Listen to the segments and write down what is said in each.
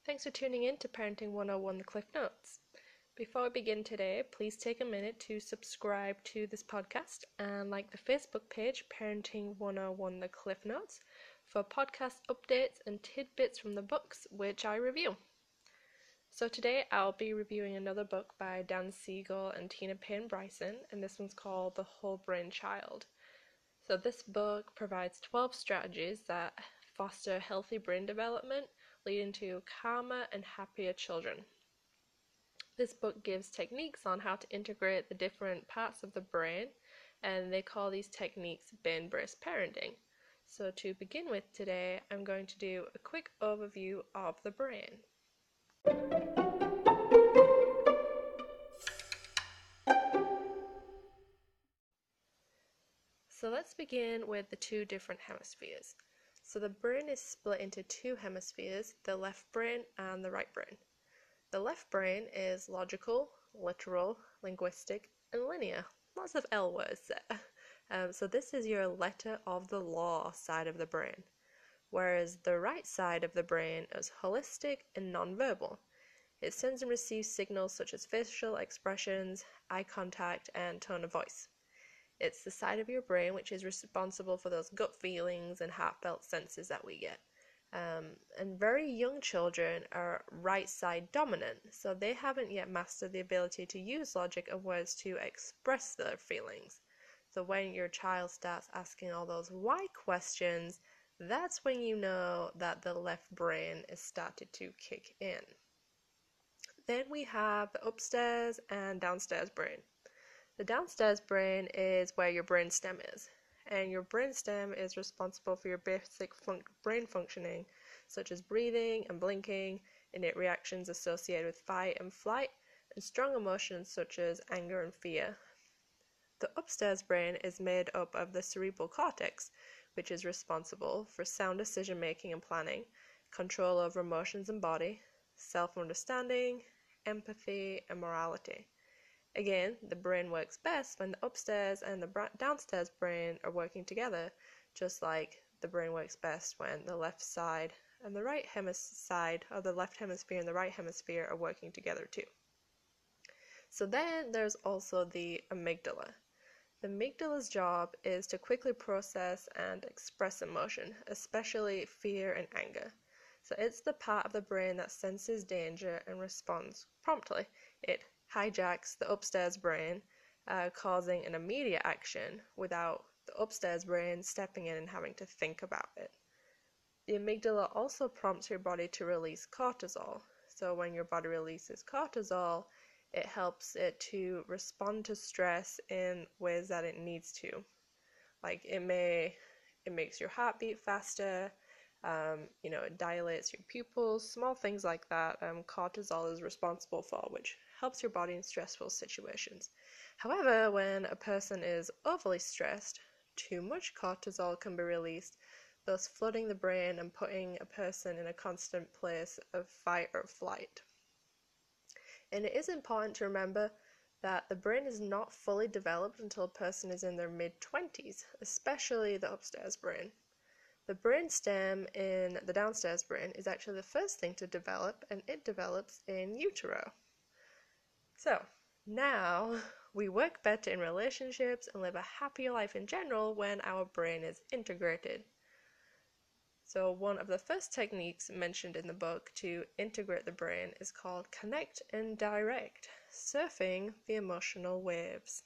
Thanks for tuning in to Parenting 101 The Cliff Notes. Before we begin today, please take a minute to subscribe to this podcast and like the Facebook page Parenting 101 The Cliff Notes for podcast updates and tidbits from the books which I review. So today I'll be reviewing another book by Dan Siegel and Tina Payne Bryson, and this one's called The Whole Brain Child. So this book provides 12 strategies that foster healthy brain development, leading to calmer and happier children. This book gives techniques on how to integrate the different parts of the brain, and they call these techniques brain-based parenting. So to begin with today, I'm going to do a quick overview of the brain. So let's begin with the two different hemispheres. So the brain is split into two hemispheres, the left brain and the right brain. The left brain is logical, literal, linguistic, and linear. Lots of L words there. So this is your letter of the law side of the brain, whereas the right side of the brain is holistic and nonverbal. It sends and receives signals such as facial expressions, eye contact, and tone of voice. It's the side of your brain which is responsible for those gut feelings and heartfelt senses that we get. And very young children are right side dominant, so they haven't yet mastered the ability to use logic and words to express their feelings. So when your child starts asking all those why questions, that's when you know that the left brain is started to kick in. Then we have the upstairs and downstairs brain. The downstairs brain is where your brainstem is, and your brainstem is responsible for your basic brain functioning, such as breathing and blinking, innate reactions associated with fight and flight, and strong emotions such as anger and fear. The upstairs brain is made up of the cerebral cortex, which is responsible for sound decision making and planning, control over emotions and body, self-understanding, empathy, and morality. Again, the brain works best when the upstairs and the downstairs brain are working together, just like the brain works best when the left side and the right side of the left hemisphere and the right hemisphere are working together too. So then there's also the amygdala. The amygdala's job is to quickly process and express emotion, especially fear and anger. So it's the part of the brain that senses danger and responds promptly. It hijacks the upstairs brain, causing an immediate action without the upstairs brain stepping in and having to think about it. The amygdala also prompts your body to release cortisol. So when your body releases cortisol, it helps it to respond to stress in ways that it needs to. Like it makes your heart beat faster, it dilates your pupils, small things like that. Cortisol is responsible for, which helps your body in stressful situations. However, when a person is overly stressed, too much cortisol can be released, thus flooding the brain and putting a person in a constant place of fight or flight. And it is important to remember that the brain is not fully developed until a person is in their mid-20s, especially the upstairs brain. The brainstem in the downstairs brain is actually the first thing to develop, and it develops in utero. So, now we work better in relationships and live a happier life in general when our brain is integrated. So one of the first techniques mentioned in the book to integrate the brain is called connect and direct, surfing the emotional waves.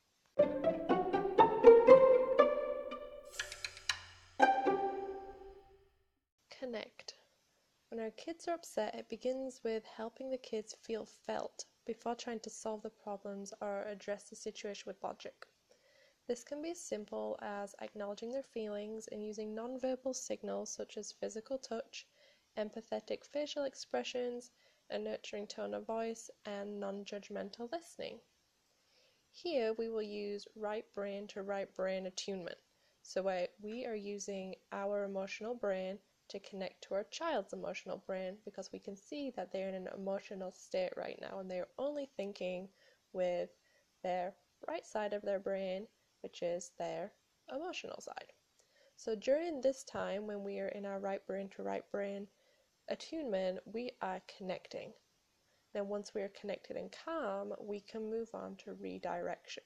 Connect. When our kids are upset, it begins with helping the kids feel felt before trying to solve the problems or address the situation with logic. This can be as simple as acknowledging their feelings and using nonverbal signals such as physical touch, empathetic facial expressions, a nurturing tone of voice, and non-judgmental listening. Here we will use right brain to right brain attunement. So we are using our emotional brain to connect to our child's emotional brain because we can see that they're in an emotional state right now and they're only thinking with their right side of their brain, which is their emotional side. So during this time when we are in our right brain to right brain attunement, we are connecting. Now, once we are connected and calm, we can move on to redirection.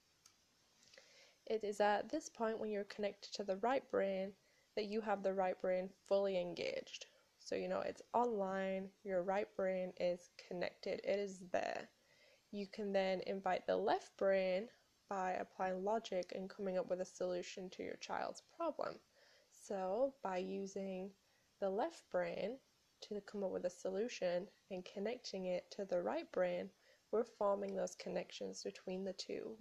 It is at this point when you're connected to the right brain that you have the right brain fully engaged. So, it's online, your right brain is connected, it is there. You can then invite the left brain by applying logic and coming up with a solution to your child's problem. So, by using the left brain to come up with a solution and connecting it to the right brain, we're forming those connections between the two.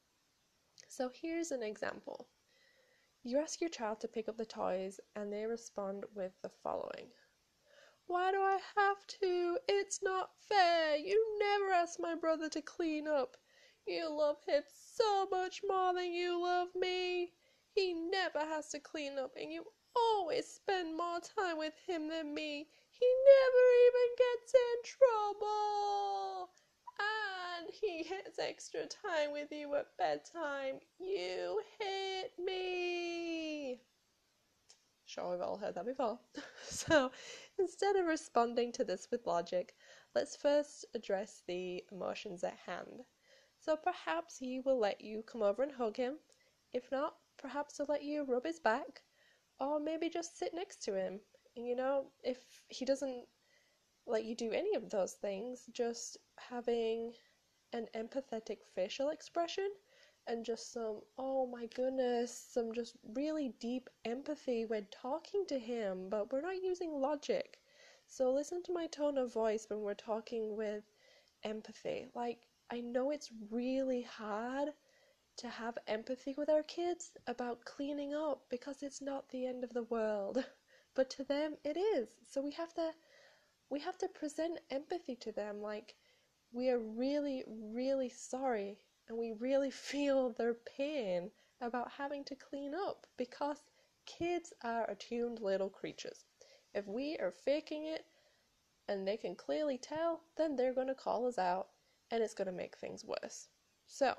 So here's an example. You ask your child to pick up the toys and they respond with the following. Why do I have to? It's not fair. You never ask my brother to clean up. You love him so much more than you love me. He never has to clean up and you always spend more time with him than me. He never even gets in trouble. And he has extra time with you at bedtime. You hate me. Sure, we've all heard that before. So instead of responding to this with logic, let's first address the emotions at hand. So perhaps he will let you come over and hug him. If not, perhaps he'll let you rub his back, or maybe just sit next to him. And if he doesn't let you do any of those things, just having an empathetic facial expression and just some, oh my goodness, some just really deep empathy when talking to him, but we're not using logic. So listen to my tone of voice when we're talking with empathy. I know it's really hard to have empathy with our kids about cleaning up because it's not the end of the world, but to them it is. So we have to present empathy to them, we are really, really sorry and we really feel their pain about having to clean up, because kids are attuned little creatures. If we are faking it and they can clearly tell, then they're going to call us out and it's going to make things worse. So,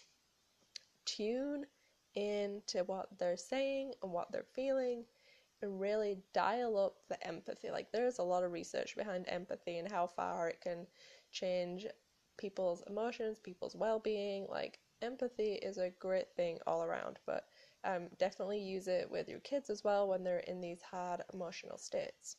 tune in to what they're saying and what they're feeling and really dial up the empathy. There's a lot of research behind empathy and how far it can change people's emotions, people's well-being. Empathy is a great thing all around, but definitely use it with your kids as well when they're in these hard emotional states.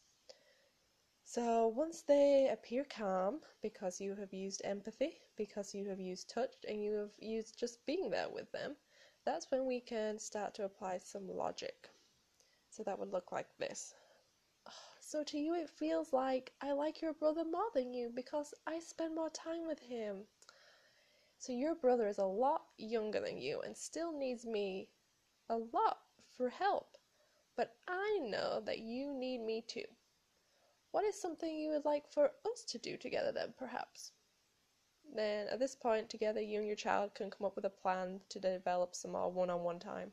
So once they appear calm, because you have used empathy, because you have used touch, and you have used just being there with them, that's when we can start to apply some logic. So that would look like this. So to you it feels like I like your brother more than you because I spend more time with him. So your brother is a lot younger than you and still needs me a lot for help. But I know that you need me too. What is something you would like for us to do together then, perhaps? Then at this point, together you and your child can come up with a plan to develop some more one-on-one time.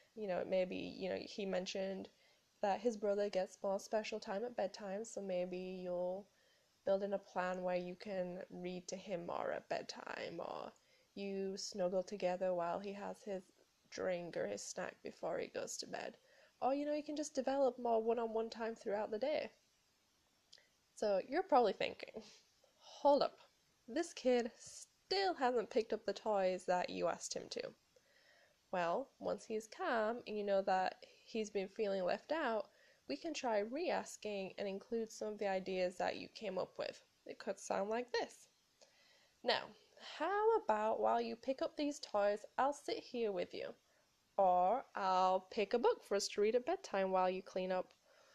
He mentioned that his brother gets more special time at bedtime, so maybe you'll build in a plan where you can read to him more at bedtime, or you snuggle together while he has his drink or his snack before he goes to bed. Or, you can just develop more one-on-one time throughout the day. So you're probably thinking, hold up, this kid still hasn't picked up the toys that you asked him to. Well, once he's calm and you know that he's been feeling left out, we can try re-asking and include some of the ideas that you came up with. It could sound like this. Now, how about while you pick up these toys, I'll sit here with you. Or I'll pick a book for us to read at bedtime while you clean up.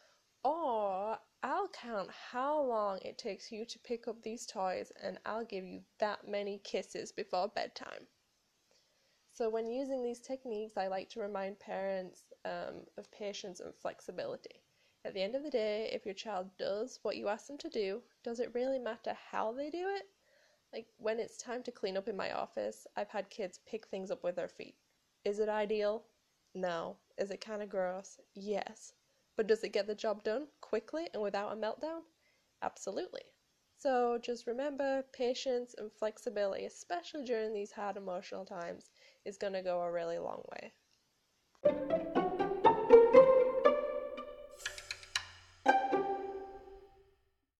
Or I'll count how long it takes you to pick up these toys and I'll give you that many kisses before bedtime. So when using these techniques, I like to remind parents of patience and flexibility. At the end of the day, if your child does what you ask them to do, does it really matter how they do it? When it's time to clean up in my office, I've had kids pick things up with their feet. Is it ideal? No. Is it kind of gross? Yes. But does it get the job done quickly and without a meltdown? Absolutely. So just remember, patience and flexibility, especially during these hard emotional times, is going to go a really long way.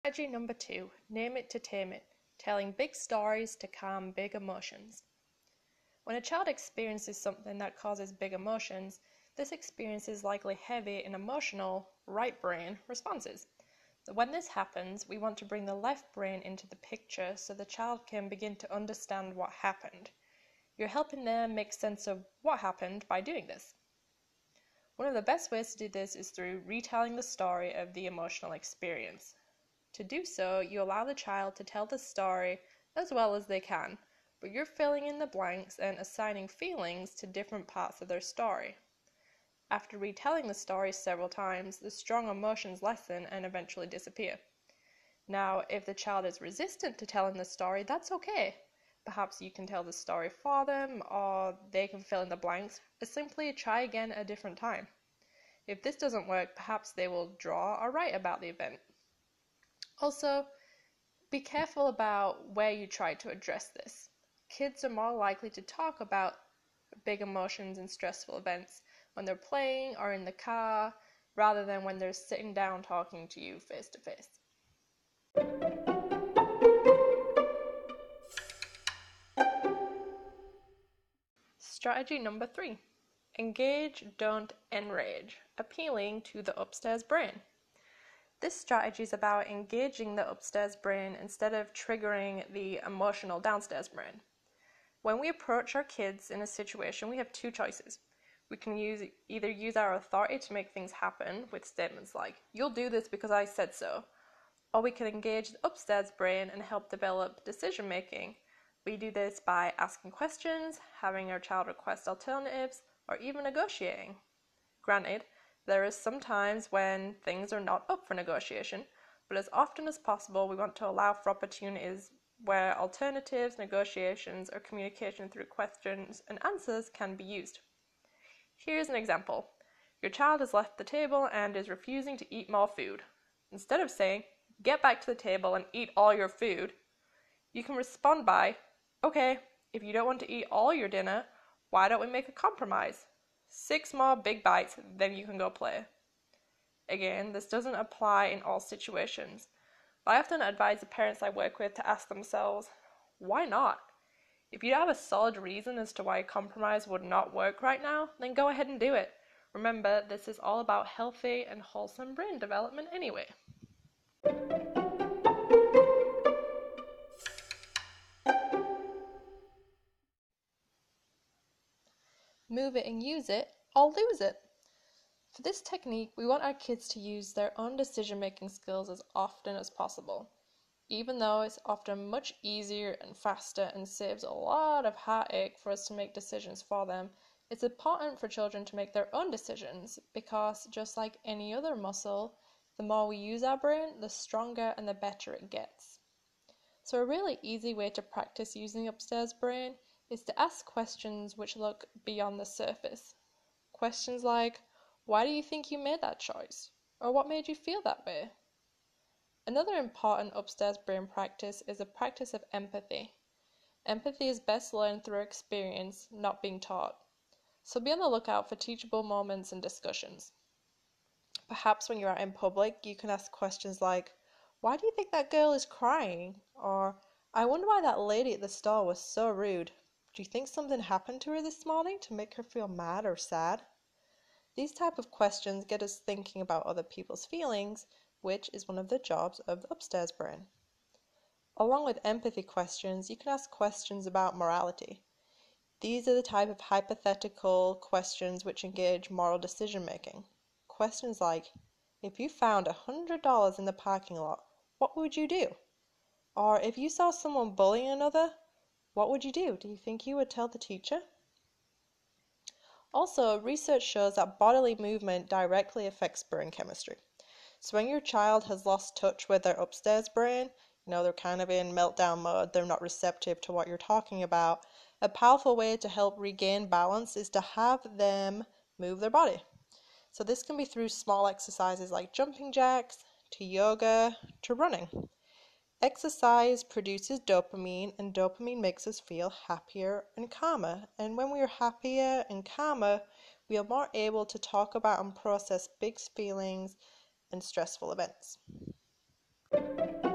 Strategy number 2, name it to tame it, telling big stories to calm big emotions. When a child experiences something that causes big emotions, this experience is likely heavy in emotional, right brain responses. So when this happens, we want to bring the left brain into the picture so the child can begin to understand what happened. You're helping them make sense of what happened by doing this. One of the best ways to do this is through retelling the story of the emotional experience. To do so, you allow the child to tell the story as well as they can, but you're filling in the blanks and assigning feelings to different parts of their story. After retelling the story several times, the strong emotions lessen and eventually disappear. Now, if the child is resistant to telling the story, that's okay. Perhaps you can tell the story for them, or they can fill in the blanks, or simply try again a different time. If this doesn't work, perhaps they will draw or write about the event. Also, be careful about where you try to address this. Kids are more likely to talk about big emotions and stressful events when they're playing or in the car, rather than when they're sitting down talking to you face to face. Strategy number 3. Engage, don't enrage, appealing to the upstairs brain. This strategy is about engaging the upstairs brain instead of triggering the emotional downstairs brain. When we approach our kids in a situation, we have two choices. We can either use our authority to make things happen with statements like, "You'll do this because I said so," or we can engage the upstairs brain and help develop decision making. We do this by asking questions, having our child request alternatives, or even negotiating. Granted, there is some times when things are not up for negotiation, but as often as possible we want to allow for opportunities where alternatives, negotiations, or communication through questions and answers can be used. Here's an example. Your child has left the table and is refusing to eat more food. Instead of saying, "Get back to the table and eat all your food," you can respond by, "Okay, if you don't want to eat all your dinner, why don't we make a compromise? 6 more big bites, then you can go play." Again, this doesn't apply in all situations, but I often advise the parents I work with to ask themselves, why not? If you have a solid reason as to why a compromise would not work right now, then go ahead and do it. Remember, this is all about healthy and wholesome brain development anyway. Move it and use it, or lose it. For this technique, we want our kids to use their own decision-making skills as often as possible. Even though it's often much easier and faster and saves a lot of heartache for us to make decisions for them, it's important for children to make their own decisions because, just like any other muscle, the more we use our brain, the stronger and the better it gets. So a really easy way to practice using the upstairs brain is to ask questions which look beyond the surface. Questions like, "Why do you think you made that choice?" Or "What made you feel that way?" Another important upstairs brain practice is a practice of empathy. Empathy is best learned through experience, not being taught. So be on the lookout for teachable moments and discussions. Perhaps when you're out in public, you can ask questions like, "Why do you think that girl is crying?" Or, "I wonder why that lady at the store was so rude. Do you think something happened to her this morning to make her feel mad or sad?" These type of questions get us thinking about other people's feelings, which is one of the jobs of the upstairs brain. Along with empathy questions, you can ask questions about morality. These are the type of hypothetical questions which engage moral decision making. Questions like, "If you found $100 in the parking lot, what would you do?" Or, "If you saw someone bullying another, what would you do? Do you think you would tell the teacher?" Also, research shows that bodily movement directly affects brain chemistry. So when your child has lost touch with their upstairs brain, they're kind of in meltdown mode, they're not receptive to what you're talking about, a powerful way to help regain balance is to have them move their body. So this can be through small exercises like jumping jacks, to yoga, to running. Exercise produces dopamine, and dopamine makes us feel happier and calmer. And when we are happier and calmer, we are more able to talk about and process big feelings and stressful events.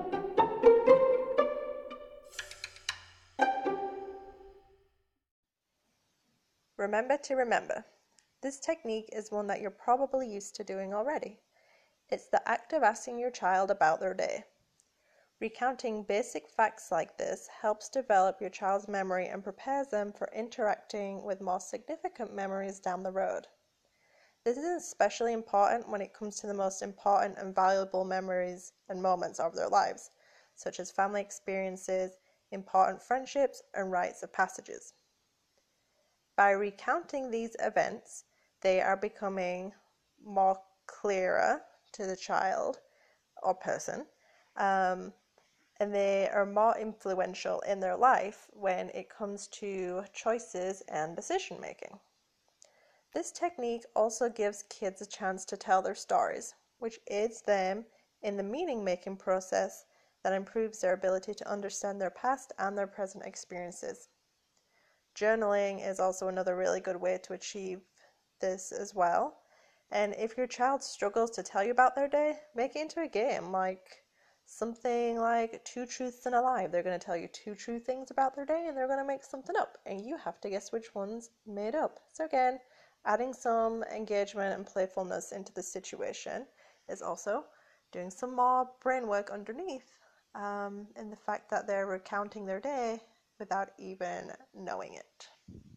remember to remember. This technique is one that you're probably used to doing already. It's the act of asking your child about their day. Recounting basic facts like this helps develop your child's memory and prepares them for interacting with more significant memories down the road. This is especially important when it comes to the most important and valuable memories and moments of their lives, such as family experiences, important friendships, and rites of passages. By recounting these events, they are becoming more clearer to the child or person, and they are more influential in their life when it comes to choices and decision making. This technique also gives kids a chance to tell their stories, which aids them in the meaning-making process that improves their ability to understand their past and their present experiences. Journaling is also another really good way to achieve this as well. And if your child struggles to tell you about their day, make it into a game, like something like Two Truths and a Lie. They're going to tell you two true things about their day and they're going to make something up, and you have to guess which one's made up. So again, adding some engagement and playfulness into the situation is also doing some more brain work underneath, in the fact that they're recounting their day without even knowing it.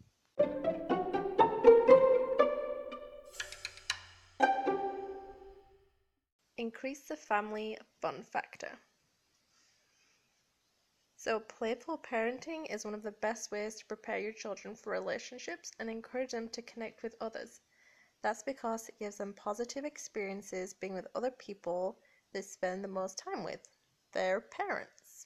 Increase the family fun factor. So, playful parenting is one of the best ways to prepare your children for relationships and encourage them to connect with others. That's because it gives them positive experiences being with other people they spend the most time with, their parents.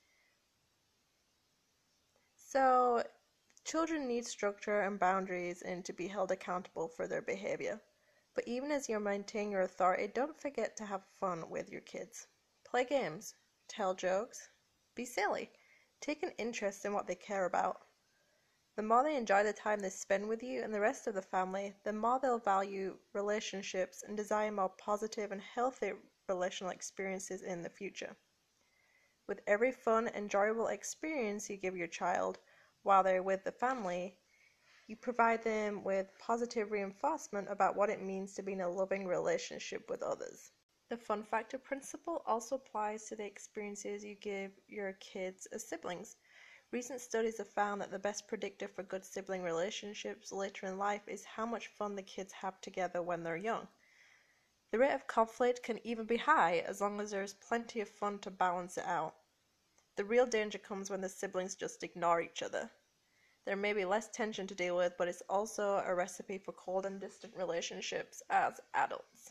So, children need structure and boundaries and to be held accountable for their behavior. But even as you maintain your authority, don't forget to have fun with your kids. Play games, tell jokes, be silly, take an interest in what they care about. The more they enjoy the time they spend with you and the rest of the family, the more they'll value relationships and desire more positive and healthy relational experiences in the future. With every fun, enjoyable experience you give your child while they're with the family, you provide them with positive reinforcement about what it means to be in a loving relationship with others. The fun factor principle also applies to the experiences you give your kids as siblings. Recent studies have found that the best predictor for good sibling relationships later in life is how much fun the kids have together when they're young. The rate of conflict can even be high as long as there's plenty of fun to balance it out. The real danger comes when the siblings just ignore each other. There may be less tension to deal with, but it's also a recipe for cold and distant relationships as adults.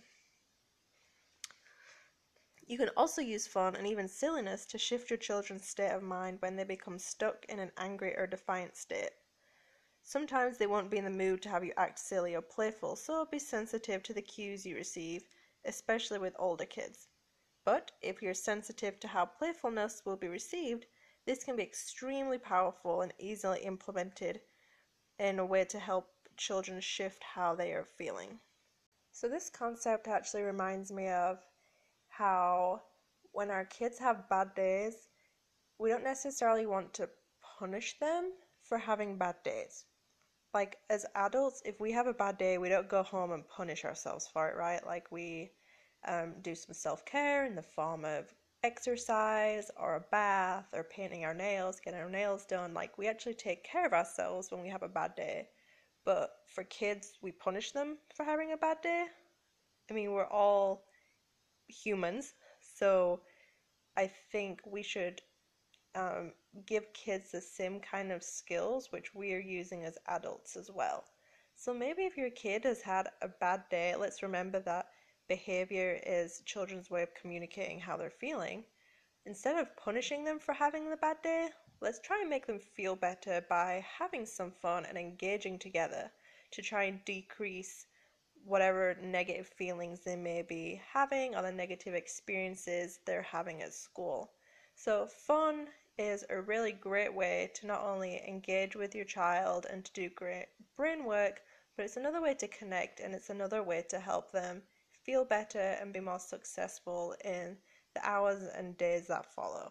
You can also use fun and even silliness to shift your children's state of mind when they become stuck in an angry or defiant state. Sometimes they won't be in the mood to have you act silly or playful, so be sensitive to the cues you receive, especially with older kids. But if you're sensitive to how playfulness will be received, this can be extremely powerful and easily implemented in a way to help children shift how they are feeling. So this concept actually reminds me of how when our kids have bad days, we don't necessarily want to punish them for having bad days. Like as adults, if we have a bad day, we don't go home and punish ourselves for it, right? Like we do some self-care in the form of exercise or a bath or painting our nails, getting our nails done. Like we actually take care of ourselves when we have a bad day. But for kids, we punish them for having a bad day. I mean, we're all humans, so I think we should give kids the same kind of skills which we are using as adults as well. So maybe if your kid has had a bad day, let's remember that behavior is children's way of communicating how they're feeling. Instead of punishing them for having the bad day, let's try and make them feel better by having some fun and engaging together to try and decrease whatever negative feelings they may be having or the negative experiences they're having at school. So fun is a really great way to not only engage with your child and to do great brain work, but it's another way to connect and it's another way to help them feel better and be more successful in the hours and days that follow.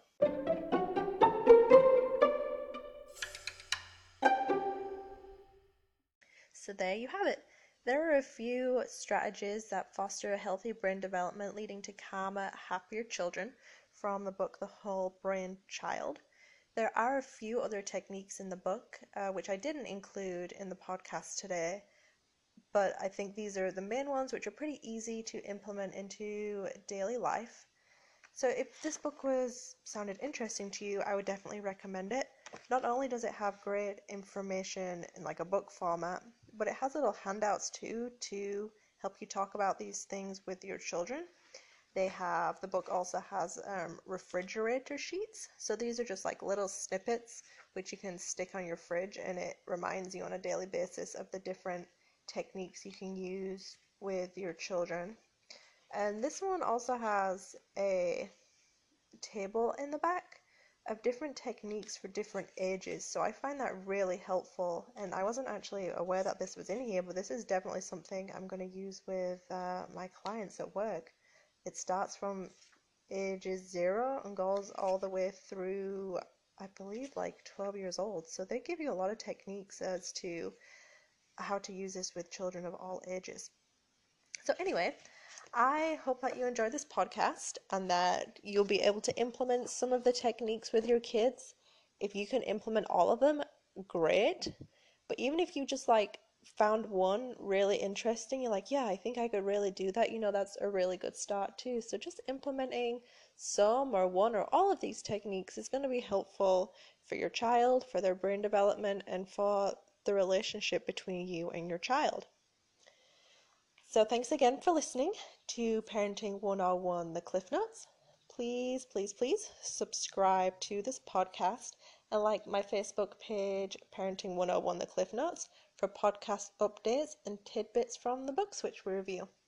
So there you have it. There are a few strategies that foster a healthy brain development leading to calmer, happier children from the book The Whole Brain Child. There are a few other techniques in the book, which I didn't include in the podcast today, but I think these are the main ones which are pretty easy to implement into daily life. So if this book sounded interesting to you, I would definitely recommend it. Not only does it have great information in like a book format, but it has little handouts too to help you talk about these things with your children. The book also has refrigerator sheets. So these are just like little snippets which you can stick on your fridge, and it reminds you on a daily basis of the different techniques you can use with your children. And this one also has a table in the back of different techniques for different ages. So I find that really helpful. And I wasn't actually aware that this was in here, but this is definitely something I'm going to use with my clients at work. It starts from ages 0 and goes all the way through, I believe, like 12 years old. So they give you a lot of techniques as to how to use this with children of all ages. So anyway, I hope that you enjoyed this podcast and that you'll be able to implement some of the techniques with your kids. If you can implement all of them, great. But even if you just like found one really interesting, you're like, yeah, I think I could really do that, that's a really good start too. So just implementing some or one or all of these techniques is going to be helpful for your child, for their brain development, and for the relationship between you and your child. So thanks again for listening to Parenting 101 The Cliff Notes. Please, please, please subscribe to this podcast and like my Facebook page, Parenting 101 The Cliff Notes, for podcast updates and tidbits from the books which we review.